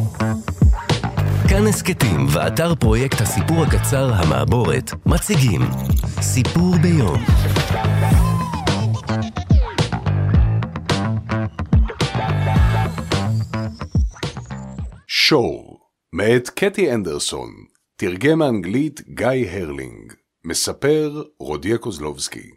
כאן הסקטים ואתר פרויקט הסיפור הקצר המעבורת מציגים סיפור ביום. שור, מאת קטי אנדרסון, תרגם מאנגלית גיא הרלינג, מספר רודיה קוזלובסקי.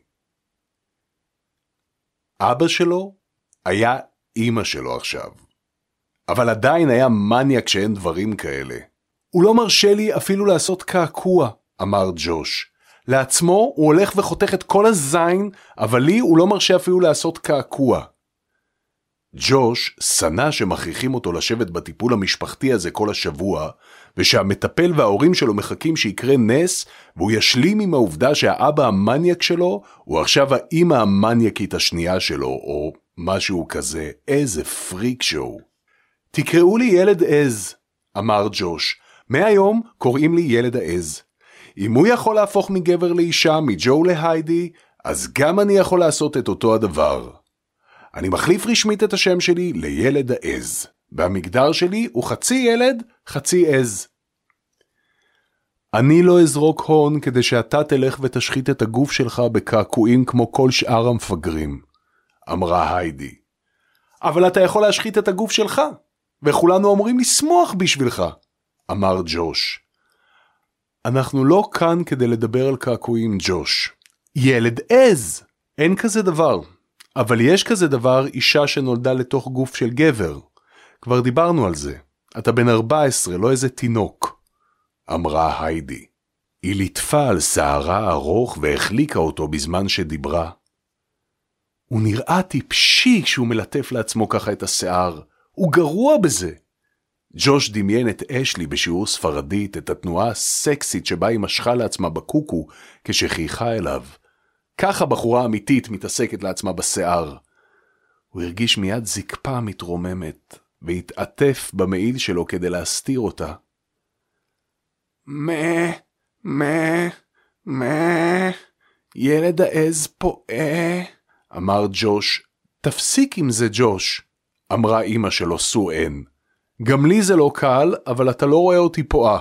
אבא שלו היה אמא שלו עכשיו, אבל עדיין היה מניאק שאין דברים כאלה. הוא לא מרשה לי אפילו לעשות קעקוע, אמר ג'וש. לעצמו הוא הולך וחותך את כל הזין, אבל לי הוא לא מרשה אפילו לעשות קעקוע. ג'וש שנא שמכריחים אותו לשבת בטיפול המשפחתי הזה כל השבוע, ושהמטפל וההורים שלו מחכים שיקרה נס, והוא ישלים עם העובדה שהאבא המניאק שלו הוא עכשיו האמא המניאקית השנייה שלו, או משהו כזה. איזה פריק שואו. תקראו לי ילד עז, אמר ג'וש. מהיום קוראים לי ילד העז. אם הוא יכול להפוך מגבר לאישה, מג'ו להיידי, אז גם אני יכול לעשות את אותו הדבר. אני מחליף רשמית את השם שלי לילד העז, והמגדר שלי הוא חצי ילד, חצי עז. אני לא אזרוק הון כדי שאתה תלך ותשחית את הגוף שלך בקעקועים כמו כל שאר המפגרים, אמרה היידי. אבל אתה יכול להשחית את הגוף שלך, וכולנו אומרים לשמוח בשבילך, אמר ג'וש. אנחנו לא כאן כדי לדבר על קעקועים, ג'וש. ילד עז! אין כזה דבר. אבל יש כזה דבר אישה שנולדה לתוך גוף של גבר. כבר דיברנו על זה. אתה בן 14, לא איזה תינוק, אמרה היידי. היא ליטפה על שערה ארוך והחליקה אותו בזמן שדיברה. הוא נראה טיפשי כשהוא מלטף לעצמו ככה את השיער. הוא גרוע בזה. ג'וש דמיין את אשלי בשיעור ספרדית, את התנועה הסקסית שבה היא משכה לעצמה בקוקו כשחייכה אליו. ככה בחורה אמיתית מתעסקת לעצמה בשיער. הוא הרגיש מיד זקפה מתרוממת, והתעטף במעיל שלו כדי להסתיר אותה. ילד העז פועה, אמר ג'וש. תפסיק עם זה, ג'וש, אמרה אמא שלו סואן. גם לי זה לא קל, אבל אתה לא רואה אותי פועה.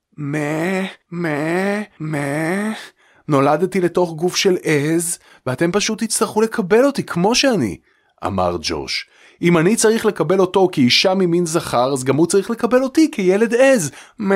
נולדתי לתוך גוף של עז, ואתם פשוט תצטרכו לקבל אותי כמו שאני, אמר ג'וש. אם אני צריך לקבל אותו כאישה ממין זכר, אז גם הוא צריך לקבל אותי כילד עז.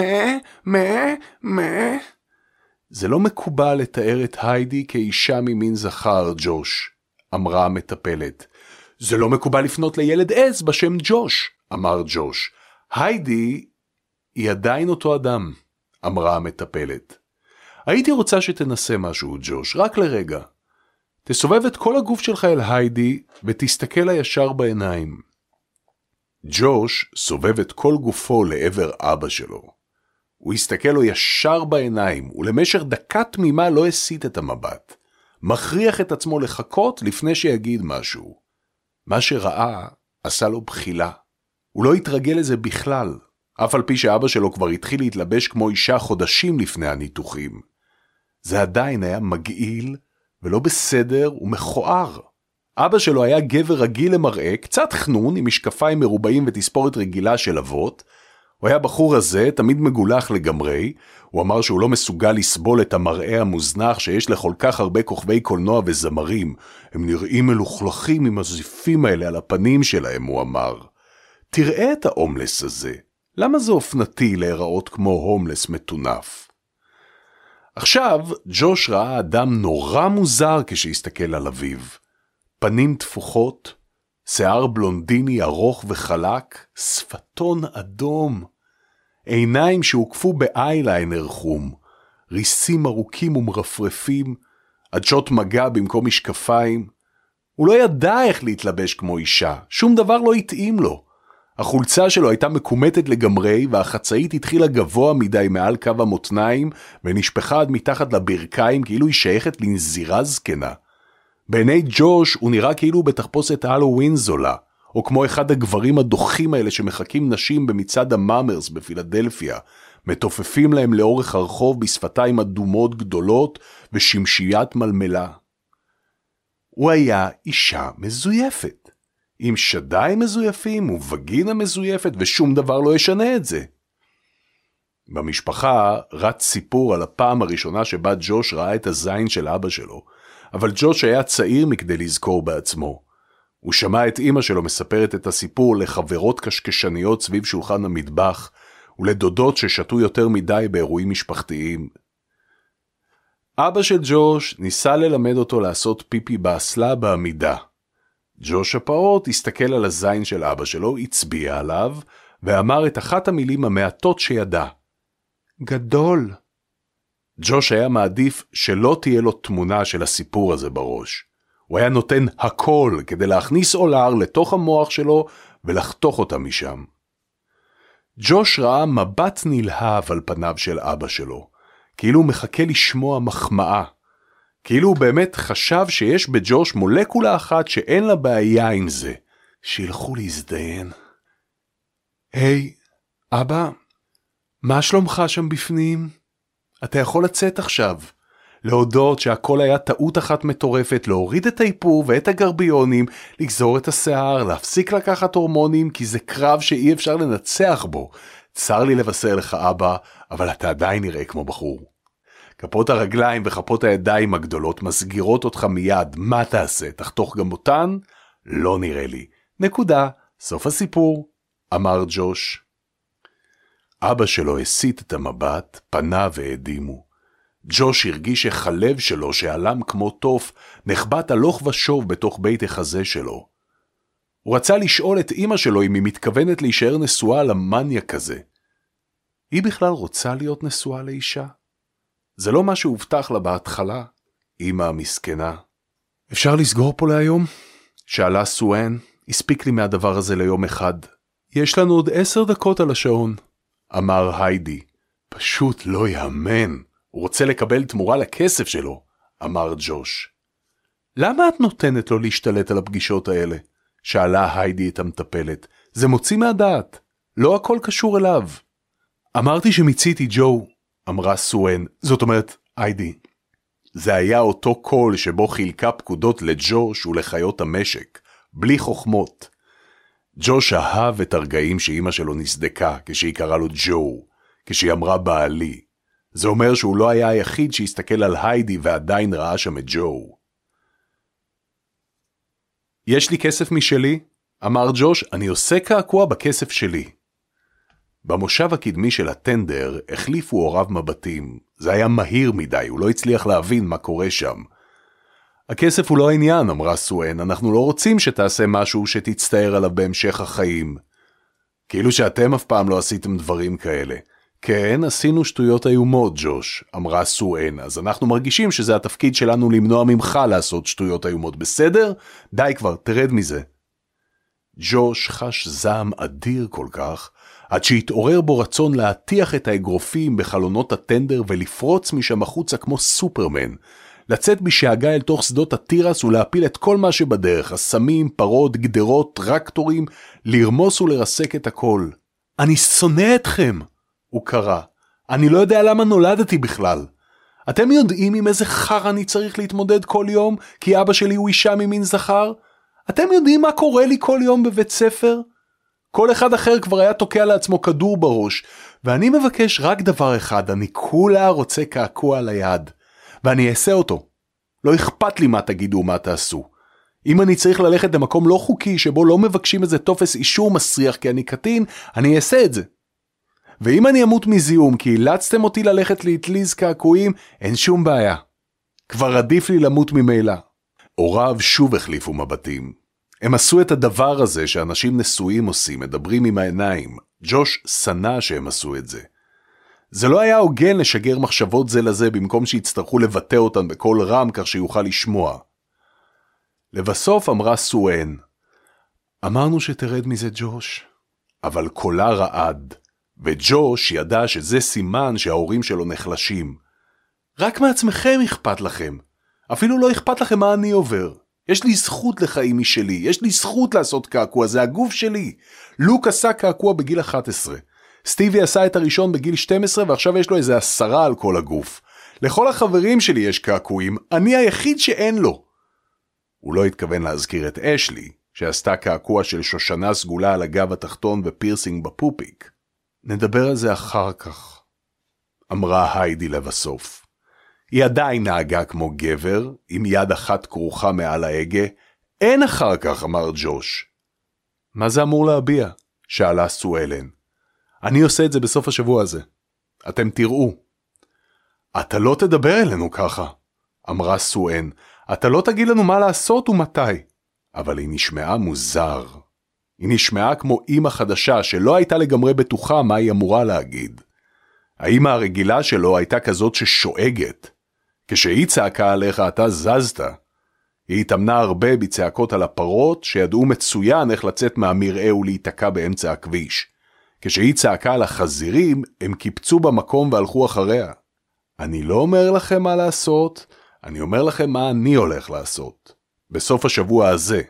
זה לא מקובל לתאר את היידי כאישה ממין זכר, ג'וש, אמרה המטפלת. זה לא מקובל לפנות לילד עז בשם ג'וש, אמר ג'וש. היידי היא עדיין אותו אדם, אמרה המטפלת. הייתי רוצה שתנסה משהו, ג'וש, רק לרגע. תסובב את כל הגוף שלך אל היידי ותסתכל לה ישר בעיניים. ג'וש סובב את כל גופו לעבר אבא שלו. הוא הסתכל לו ישר בעיניים, ולמשך דקה תמימה לא הסיט את המבט. מכריח את עצמו לחכות לפני שיגיד משהו. מה שראה עשה לו בחילה. הוא לא התרגל לזה בכלל, אף על פי שאבא שלו כבר התחיל להתלבש כמו אישה חודשים לפני הניתוחים. זה עדיין היה מגעיל ולא בסדר ומכוער. אבא שלו היה גבר רגיל למראה, קצת חנון עם משקפיים מרובעים ותספורת רגילה של אבות. הוא היה בחור הזה, תמיד מגולח לגמרי. הוא אמר שהוא לא מסוגל לסבול את המראה המוזנח שיש לכל כך הרבה כוכבי קולנוע וזמרים. הם נראים מלוכלכים עם הזיפים האלה על הפנים שלהם, הוא אמר. תראה את ההומלס הזה. למה זה אופנתי להיראות כמו הומלס מטונף? עכשיו ג'וש ראה אדם נורא מוזר כשהסתכל על אביו. פנים תפוחות, שיער בלונדיני ארוך וחלק, שפתון אדום, עיניים שהוקפו באייליינר חום, ריסים ארוכים ומרפרפים, עדשות מגע במקום משקפיים. הוא לא ידע איך להתלבש כמו אישה, שום דבר לא התאים לו. החולצה שלו הייתה מקומטת לגמרי, והחצאית התחילה גבוה מדי מעל קו המותניים, ונשפחה עד מתחת לברכיים כאילו היא שייכת לנזירה זקנה. בעיני ג'וש הוא נראה כאילו בתחפושת הלווין זולה, או כמו אחד הגברים הדוחים האלה שמחכים נשים במצעד המאמרס בפילדלפיה, מתופפים להם לאורך הרחוב בשפתיים אדומות גדולות ושמשיית מלמלה. הוא היה אישה מזויפת. עם שדיים מזויפים ווגינה מזויפת, ושום דבר לא ישנה את זה. במשפחה רץ סיפור על הפעם הראשונה שבה ג'וש ראה את הזין של אבא שלו, אבל ג'וש היה צעיר מכדי לזכור בעצמו. הוא שמע את אמא שלו מספרת את הסיפור לחברות קשקשניות סביב שולחן המטבח, ולדודות ששתו יותר מדי באירועים משפחתיים. אבא של ג'וש ניסה ללמד אותו לעשות פיפי באסלה בעמידה. ג'וש הפעוט הסתכל על הזין של אבא שלו, הצביע עליו, ואמר את אחת המילים המעטות שידע. גדול. ג'וש היה מעדיף שלא תהיה לו תמונה של הסיפור הזה בראש. הוא היה נותן הכל כדי להכניס אולר לתוך המוח שלו ולחתוך אותה משם. ג'וש ראה מבט נלהב על פניו של אבא שלו, כאילו הוא מחכה לשמוע מחמאה. כאילו הוא באמת חשב שיש בג'וש מולקולה אחת שאין לה בעיה עם זה. שילכו להזדיין. היי, אבא, מה שלומך שם בפנים? אתה יכול לצאת עכשיו. להודות שהכל היה טעות אחת מטורפת, להוריד את האיפור ואת הגרביונים, לגזור את השיער, להפסיק לקחת הורמונים, כי זה קרב שאי אפשר לנצח בו. צר לי לבשר לך אבא, אבל אתה עדיין נראה כמו בחור. כפות הרגליים וכפות הידיים הגדולות מסגירות אותך מיד, מה תעשה? תחתוך גם אותן? לא נראה לי. נקודה, סוף הסיפור, אמר ג'וש. אבא שלו הסיט את המבט, פנה והדימו. ג'וש הרגיש איך הלב שלו שעלם כמו תוף, נחבט הלוך ושוב בתוך בית החזה שלו. הוא רצה לשאול את אמא שלו אם היא מתכוונת להישאר נשואה למניה כזה. היא בכלל רוצה להיות נשואה לאישה? זה לא מה שהובטח לה בהתחלה, אמא המסכנה. אפשר לסגור פה להיום? שאלה סואן, הספיק לי מהדבר הזה ליום אחד. יש לנו עוד 10 דקות על השעון, אמר היידי. פשוט לא יאמן. הוא רוצה לקבל תמורה לכסף שלו, אמר ג'וש. למה את נותנת לו להשתלט על הפגישות האלה? שאלה היידי את המטפלת. זה מוציא מהדעת. לא הכל קשור אליו. אמרתי שמיציתי ג'ו, אמרה סואן. זאת אומרת, היידי. זה היה אותו קול שבו חילקה פקודות לג'וש ולחיות המשק, בלי חוכמות. ג'וש אהב את הרגעים שאמא שלו נסדקה, כשהיא קראה לו ג'ו, כשהיא אמרה בעלי. זה אומר שהוא לא היה היחיד שהסתכל על היידי ועדיין ראה שם את ג'ו. יש לי כסף משלי, אמר ג'וש, אני עושה קעקוע בכסף שלי. במושב הקדמי של הטנדר החליפו הוריו מבטים. זה היה מהיר מדי, הוא לא הצליח להבין מה קורה שם. הכסף הוא לא העניין, אמרה סואן, אנחנו לא רוצים שתעשה משהו שתצטער עליו בהמשך החיים. כאילו שאתם אף פעם לא עשיתם דברים כאלה. כן, עשינו שטויות איומות, ג'וש, אמרה סואן, אז אנחנו מרגישים שזה התפקיד שלנו למנוע ממך לעשות שטויות איומות, בסדר? די כבר, תרד מזה. ג'וש חש זעם אדיר כל כך, עד שהתעורר בו רצון להטיח את האגרופים בחלונות הטנדר ולפרוץ משם החוצה כמו סופרמן, לצאת בשאגה אל תוך שדות הטירס ולהפיל את כל מה שבדרך, הסמים, פרות, גדרות, טרקטורים, לרמוס ולרסק את הכל. אני שונא אתכם! הוא קרא. אני לא יודע למה נולדתי בכלל. אתם יודעים עם איזה חר אני צריך להתמודד כל יום, כי אבא שלי הוא אישה ממין זכר? אתם יודעים מה קורה לי כל יום בבית ספר? כל אחד אחר כבר היה תוקע לעצמו כדור בראש, ואני מבקש רק דבר אחד, אני כולה רוצה קעקוע על היד, ואני אעשה אותו. לא אכפת לי מה תגידו ומה תעשו. אם אני צריך ללכת למקום לא חוקי, שבו לא מבקשים איזה טופס אישור מסריח כי אני קטין, אני אעשה את זה. ואם אני אמות מזיהום כי אילצתם אותי ללכת להתליז קעקועים, אין שום בעיה. כבר עדיף לי למות ממילא. הוריו שוב החליפו מבטים. הם עשו את הדבר הזה שאנשים נשואים עושים, מדברים עם העיניים. ג'וש שנא שהם עשו את זה. זה לא היה הוגן לשגר מחשבות זה לזה במקום שיצטרכו לבטא אותן בקול רם כך שיוכל לשמוע. לבסוף אמרה סואן, אמרנו שתרד מזה ג'וש, אבל קולה רעד. וג'וש ידע שזה סימן שההורים שלו נחלשים. רק מעצמכם אכפת לכם. אפילו לא אכפת לכם מה אני עובר. יש לי זכות לחיים משלי. יש לי זכות לעשות קעקוע. זה הגוף שלי. לוק עשה קעקוע בגיל 11. סטיבי עשה את הראשון בגיל 12 ועכשיו יש לו איזה 10 על כל הגוף. לכל החברים שלי יש קעקועים. אני היחיד שאין לו. הוא לא התכוון להזכיר את אשלי, שעשתה קעקוע של שושנה סגולה על הגב התחתון ופירסינג בפופיק. נדבר על זה אחר כך, אמרה היידי לבסוף. היא עדיין נהגה כמו גבר, עם יד אחת כרוכה מעל ההגה. אין אחר כך, אמר ג'וש. מה זה אמור להביע? שאלה סואלן. אני עושה את זה בסוף השבוע הזה. אתם תראו. אתה לא תדבר אלינו ככה, אמרה סואן. אתה לא תגיד לנו מה לעשות ומתי. אבל היא נשמעה מוזר. היא נשמעה כמו אמא חדשה שלא הייתה לגמרי בטוחה מה היא אמורה להגיד. האמא הרגילה שלו הייתה כזאת ששואגת. כשהיא צעקה עליך אתה זזת. היא התאמנה הרבה בצעקות על הפרות שידעו מצוין איך לצאת מהמראה ולהיתקע באמצע הכביש. כשהיא צעקה על החזירים הם קיפצו במקום והלכו אחריה. אני לא אומר לכם מה לעשות, אני אומר לכם מה אני הולך לעשות. בסוף השבוע הזה.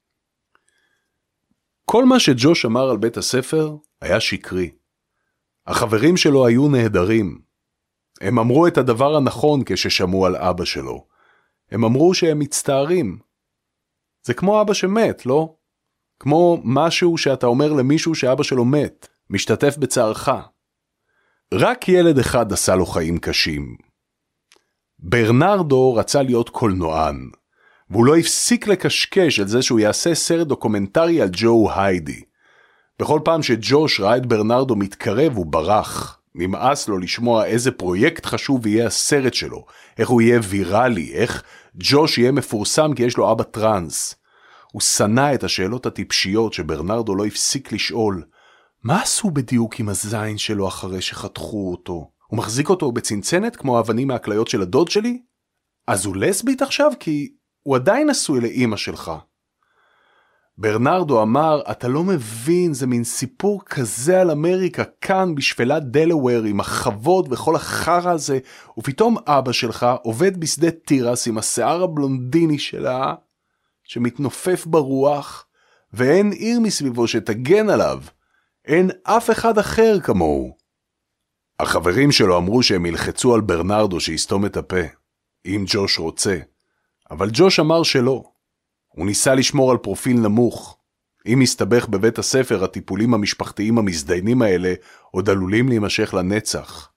כל מה שג'וש אמר על בית הספר היה שקרי. החברים שלו היו נהדרים. הם אמרו את הדבר הנכון כששמעו על אבא שלו. הם אמרו שהם מצטערים. זה כמו אבא שמת, לא? כמו משהו שאתה אומר למישהו שאבא שלו מת, משתתף בצערך. רק ילד אחד עשה לו חיים קשים. ברנרדו רצה להיות קולנוען, והוא לא הפסיק לקשקש על זה שהוא יעשה סרט דוקומנטרי על ג'ו היידי. בכל פעם שג'וש ראה את ברנרדו מתקרב הוא ברח. נמאס לו לשמוע איזה פרויקט חשוב יהיה הסרט שלו, איך הוא יהיה ויראלי, איך ג'וש יהיה מפורסם כי יש לו אבא טרנס. הוא שנא את השאלות הטיפשיות שברנרדו לא הפסיק לשאול. מה עשו בדיוק עם הזין שלו אחרי שחתכו אותו? הוא מחזיק אותו בצנצנת כמו אבנים מהכליות של הדוד שלי? אז הוא לסבית עכשיו כי הוא עדיין נשוי לאמא שלך. ברנרדו אמר, אתה לא מבין, זה מין סיפור כזה על אמריקה, כאן בשפלת דלוור עם החוות וכל החרא הזה, ופתאום אבא שלך עובד בשדה תירס עם השיער הבלונדיני שלה, שמתנופף ברוח, ואין עיר מסביבו שתגן עליו, אין אף אחד אחר כמוהו. החברים שלו אמרו שהם ילחצו על ברנרדו שיסתום את הפה, אם ג'וש רוצה, אבל ג'וש אמר שלא. הוא ניסה לשמור על פרופיל נמוך. אם הסתבך בבית הספר, הטיפולים המשפחתיים המזדיינים האלה עוד עלולים להימשך לנצח.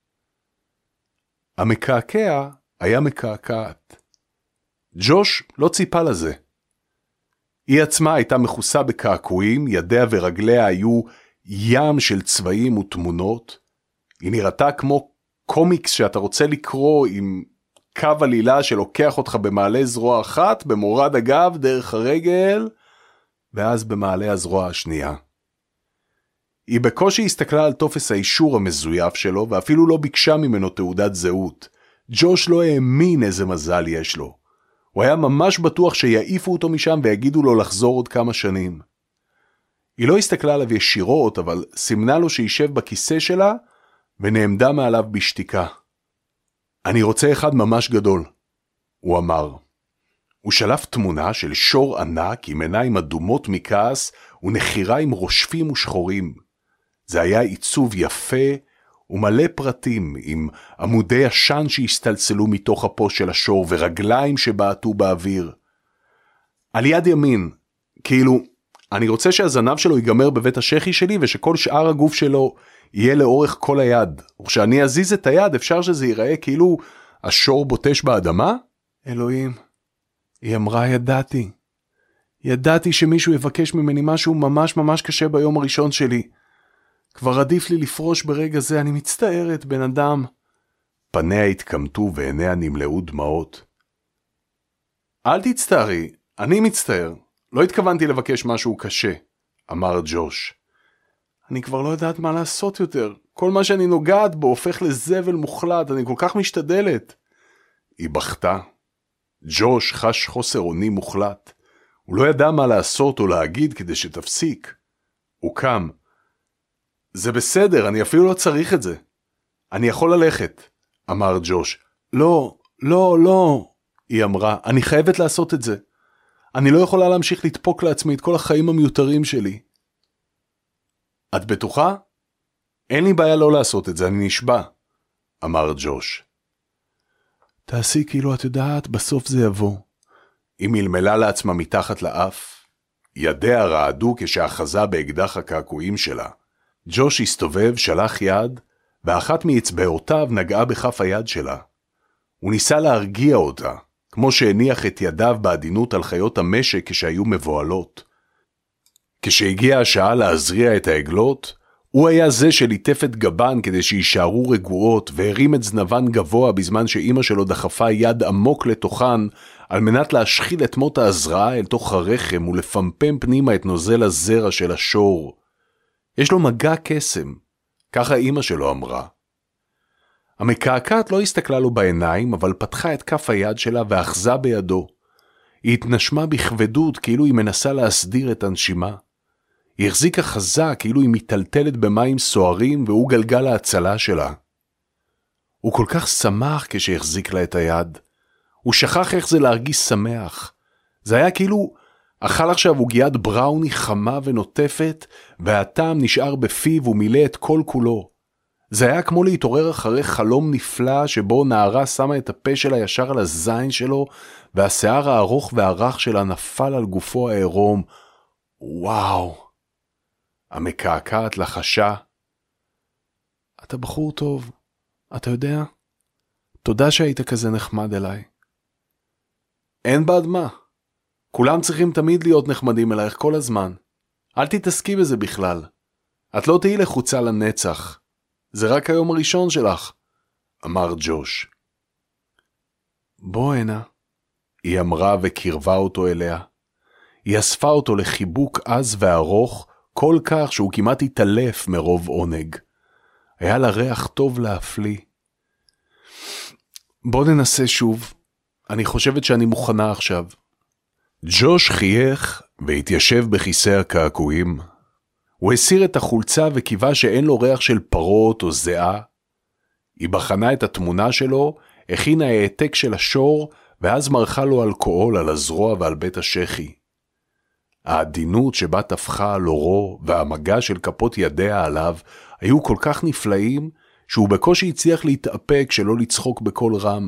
המקעקע היה מקעקעת. ג'וש לא ציפה לזה. היא עצמה הייתה מכוסה בקעקועים, ידיה ורגליה היו ים של צבעים ותמונות. היא נראתה כמו קומיקס שאתה רוצה לקרוא עם קו עלילה שלוקח אותך במעלה זרוע אחת, במורד הגב, דרך הרגל, ואז במעלה הזרוע השנייה. היא בקושי הסתכלה על טופס האישור המזויף שלו, ואפילו לא ביקשה ממנו תעודת זהות. ג'וש לא האמין איזה מזל יש לו. הוא היה ממש בטוח שיעיפו אותו משם ויגידו לו לחזור עוד כמה שנים. היא לא הסתכלה עליו ישירות, אבל סימנה לו שישב בכיסא שלה, ונעמדה מעליו בשתיקה. אני רוצה אחד ממש גדול, הוא אמר. הוא שלף תמונה של שור ענק עם עיניים אדומות מכעס ונחירה עם רושפים ושחורים. זה היה עיצוב יפה ומלא פרטים עם עמודי עשן שהסתלצלו מתוך אפו של השור ורגליים שבעטו באוויר. על יד ימין, כאילו, אני רוצה שהזנב שלו ייגמר בבית השכי שלי ושכל שאר הגוף שלו יהיה לאורך כל היד. וכשאני אזיז את היד אפשר שזה ייראה כאילו השור בוטש באדמה? אלוהים, היא אמרה ידעתי. ידעתי שמישהו יבקש ממני משהו ממש ממש קשה ביום הראשון שלי. כבר עדיף לי לפרוש ברגע זה, אני מצטערת בן אדם. פניה התקמטו ועיניה נמלאו דמעות. אל תצטערי, אני מצטער. לא התכוונתי לבקש משהו קשה, אמר ג'וש. אני כבר לא יודעת מה לעשות יותר. כל מה שאני נוגעת בו הופך לזבל מוחלט, אני כל כך משתדלת. היא בכתה. ג'וש חש חוסר אונים מוחלט. הוא לא ידע מה לעשות או להגיד כדי שתפסיק. הוא קם. זה בסדר, אני אפילו לא צריך את זה. אני יכול ללכת, אמר ג'וש. לא, לא, לא, היא אמרה, אני חייבת לעשות את זה. אני לא יכולה להמשיך לדפוק לעצמי את כל החיים המיותרים שלי. את בטוחה? אין לי בעיה לא לעשות את זה, אני נשבע, אמר ג'וש. תעשי כאילו את יודעת, בסוף זה יבוא. היא מלמלה לעצמה מתחת לאף. ידיה רעדו כשאחזה באקדח הקעקועים שלה. ג'וש הסתובב, שלח יד, ואחת מאצבעותיו נגעה בכף היד שלה. הוא ניסה להרגיע אותה, כמו שהניח את ידיו בעדינות על חיות המשק כשהיו מבועלות. כשהגיעה השעה להזריע את העגלות, הוא היה זה שליטף את גבן כדי שישארו רגועות, והרים את זנבן גבוה בזמן שאמא שלו דחפה יד עמוק לתוכן, על מנת להשחיל את מות ההזרעה אל תוך הרחם ולפמפם פנימה את נוזל הזרע של השור. יש לו מגע קסם, ככה אמא שלו אמרה. המקעקעת לא הסתכלה לו בעיניים, אבל פתחה את כף היד שלה ואחזה בידו. היא התנשמה בכבדות כאילו היא מנסה להסדיר את הנשימה. היא החזיקה חזק כאילו היא מטלטלת במים סוערים והוא גלגל ההצלה שלה. הוא כל כך שמח כשהחזיק לה את היד. הוא שכח איך זה להרגיש שמח. זה היה כאילו אכל עכשיו עוגיית בראוני חמה ונוטפת, והטעם נשאר בפיו ומילא את כל כולו. זה היה כמו להתעורר אחרי חלום נפלא שבו נערה שמה את הפה שלה ישר על הזין שלו, והשיער הארוך והרך שלה נפל על גופו העירום. וואו. המקעקעת לחשה. אתה בחור טוב, אתה יודע? תודה שהיית כזה נחמד אליי. אין בעד מה. כולם צריכים תמיד להיות נחמדים אלייך כל הזמן. אל תתעסקי בזה בכלל. את לא תהי לחוצה לנצח. זה רק היום הראשון שלך, אמר ג'וש. בוא הנה, היא אמרה וקרבה אותו אליה. היא אספה אותו לחיבוק עז וארוך, כל כך שהוא כמעט התעלף מרוב עונג. היה לה ריח טוב להפליא. בוא ננסה שוב. אני חושבת שאני מוכנה עכשיו. ג'וש חייך והתיישב בכיסא הקעקועים. הוא הסיר את החולצה וקיווה שאין לו ריח של פרות או זיעה. היא בחנה את התמונה שלו, הכינה העתק של השור, ואז מרחה לו אלכוהול על הזרוע ועל בית השכי. העדינות שבה תפחה על אורו והמגע של כפות ידיה עליו היו כל כך נפלאים שהוא בקושי הצליח להתאפק שלא לצחוק בקול רם.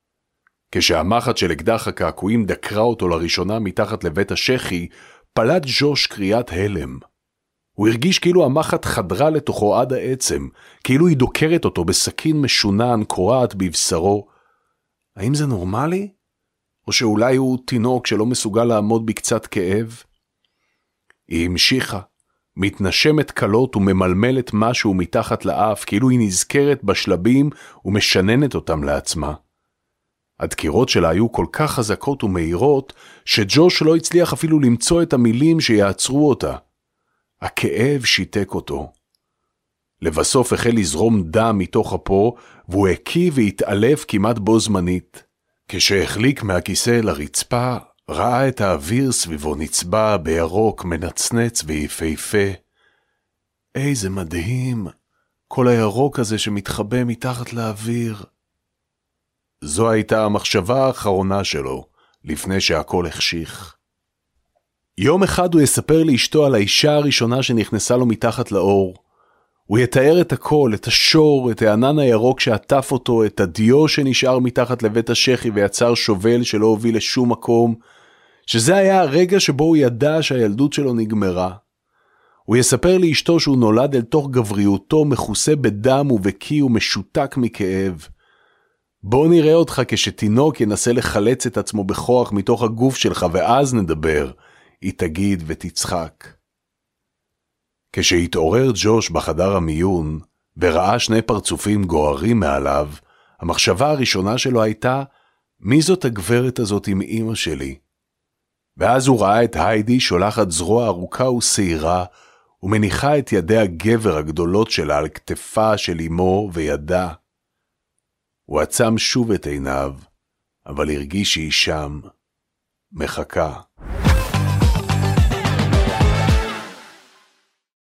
כשהמחט של אקדח הקעקועים דקרה אותו לראשונה מתחת לבית השכי, פלט ג'וש קריאת הלם. הוא הרגיש כאילו המחט חדרה לתוכו עד העצם, כאילו היא דוקרת אותו בסכין משונן קורעת בבשרו. האם זה נורמלי? או שאולי הוא תינוק שלא מסוגל לעמוד בקצת כאב? היא המשיכה, מתנשמת קלות וממלמלת משהו מתחת לאף, כאילו היא נזכרת בשלבים ומשננת אותם לעצמה. הדקירות שלה היו כל כך חזקות ומהירות, שג'וש לא הצליח אפילו למצוא את המילים שיעצרו אותה. הכאב שיתק אותו. לבסוף החל לזרום דם מתוך אפו, והוא הקיא והתעלף כמעט בו זמנית. כשהחליק מהכיסא לרצפה, ראה את האוויר סביבו נצבע בירוק מנצנץ ויפהפה. איזה מדהים, כל הירוק הזה שמתחבא מתחת לאוויר. זו הייתה המחשבה האחרונה שלו, לפני שהכל החשיך. יום אחד הוא יספר לאשתו על האישה הראשונה שנכנסה לו מתחת לאור. הוא יתאר את הכל, את השור, את הענן הירוק שעטף אותו, את הדיו שנשאר מתחת לבית השכי ויצר שובל שלא הוביל לשום מקום, שזה היה הרגע שבו הוא ידע שהילדות שלו נגמרה. הוא יספר לאשתו שהוא נולד אל תוך גבריותו מכוסה בדם ובקיא ומשותק מכאב. בוא נראה אותך כשתינוק ינסה לחלץ את עצמו בכוח מתוך הגוף שלך ואז נדבר, היא תגיד ותצחק. כשהתעורר ג'וש בחדר המיון וראה שני פרצופים גוערים מעליו, המחשבה הראשונה שלו הייתה, מי זאת הגברת הזאת עם אמא שלי? ואז הוא ראה את היידי שולחת זרוע ארוכה ושעירה, ומניחה את ידי הגבר הגדולות שלה על כתפה של אמו וידה. הוא עצם שוב את עיניו, אבל הרגיש שהיא שם, מחכה.